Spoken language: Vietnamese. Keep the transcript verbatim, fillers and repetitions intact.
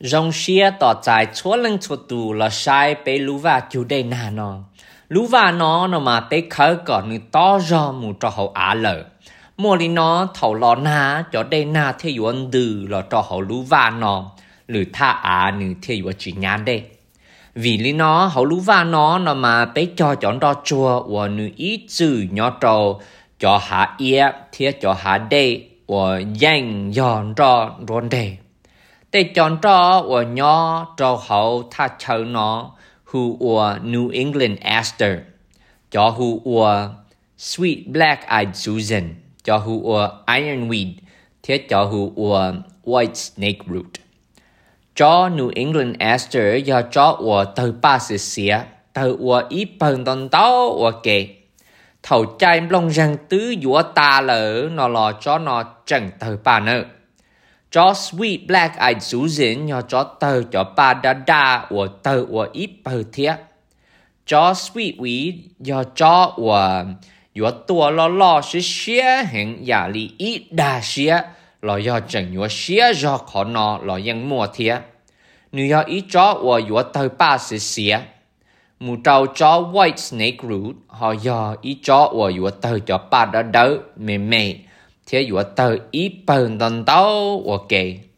Rong xia tỏ tại chúa lưng chúa tù là sai bế lũ và chủ đề nà nó. Lũ và nó nó mà bế khởi còn như to do mù cho hậu á lở. Mùa lý nó thầu lò nà cho đề nà thế dụ ân đừ là cho hậu lũ và nó. Lử tha á nữ thế dụ chỉ nhán đây. Vì lý nó hậu lũ và nó nó mà bế cho chọn đo chùa và nữ ý chữ nhỏ trầu cho hạ ia thế cho hạ đây và danh dọn cho rôn đề. Để chọn cho và nhỏ cho hậu tha châu nó hù và New England Aster, cho hù và Sweet Black Eyed Susan, cho hù và Ironweed, thế cho hù và White Snake Root. Cho New England Aster do cho và từ ba sự xía, từ và ý bần tần táo và kê. Thầu chai lông răng tứ dũa ta lỡ nó lò cho nó chẳng từ ba nữa. Cho Sweet Black Eyed Susan nhỏ cho tờ cho ba đa đa và tờ và ít bờ thiết. Cho Sweet Weed nhỏ cho và nhỏ tùa lo lo sẽ xế hình giả lý ít đa xế lo nhỏ chẳng nhỏ xế do khó nó lo yang mua thiết. Nếu nhỏ ít cho và nhỏ tờ ba sẽ xế. Mù trâu cho White Snake Root họ nhỏ ít cho và nhỏ tờ cho ba đa đỡ mê mê. Thế dụ tờ ít bần tần tao ok.